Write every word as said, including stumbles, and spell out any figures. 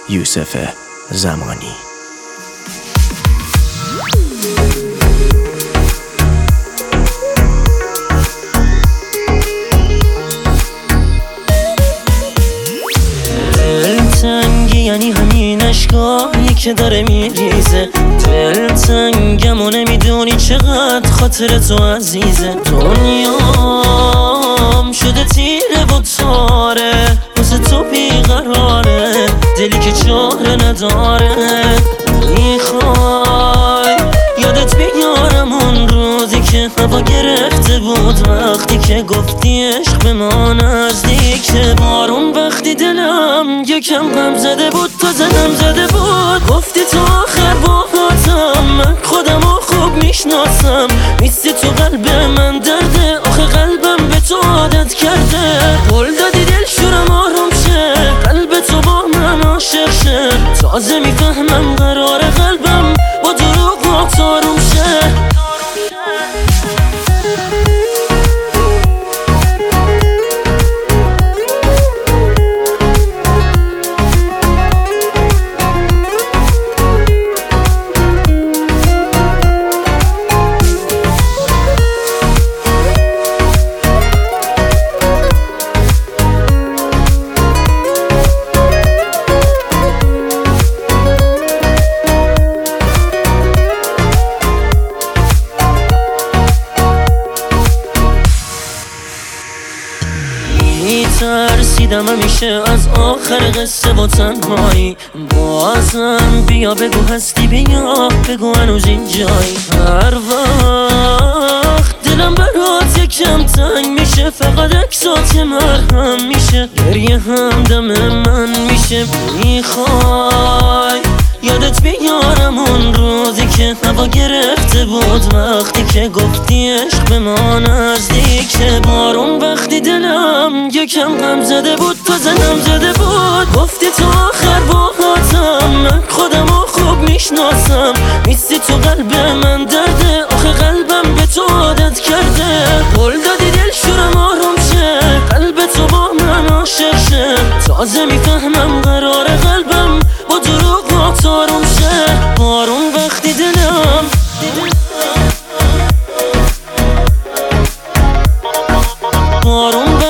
یوسف زمانی. دلتنگی یعنی همین اشکایی که داره میریزه، دلتنگم و نمیدونی چقدر خاطر تو عزیزه. دنیام شده تیره و تاره، واسه تو بیقراره، دلی که چاره نداره. میخوای یادت بیارم اون روزی که هوا گرفته بود، وقتی که گفتی عشق به ما نزدیکه. بارون وقتی دلم یکم غم زده بود، تا زدم زده بود، گفتی تو آخر باهاتم، من خودم رو خوب میشناسم، نیستی تو قلب من درده، آخه قلبم به تو عادت کرده. قول دادی دل شورم آروم شه، قلب تو با من عاشق شه، تازه میفهمم قرار قلبم با دروغ آروم شه. ترسیدم همیشه از آخر قصه با تنهایی، بازم بیا بگو هستی، بیا بگو هنوز اینجایی. هر وقت دلم برات یکم تنگ میشه، فقط عکسات مرهم میشه، گریه هم دم من میشه. میخوای یادت بیارم اون روزی که هوا گرفته بود، وقتی که گفتی عشق به ما نزدیکه. بارون وقتی دلم یکم غم زده بود، تا زنم زده بود، گفتی تو آخر باهاتم، من خودم رو خوب میشناسم، نیستی تو قلب من درده، آخه قلبم به تو عادت کرده. قول دادی دل شورم آروم شه، قلب تو با من عاشق شه، تازه میفهمم قرار قلبم با دروغ آروم شه. بارون وقتی دلم بارون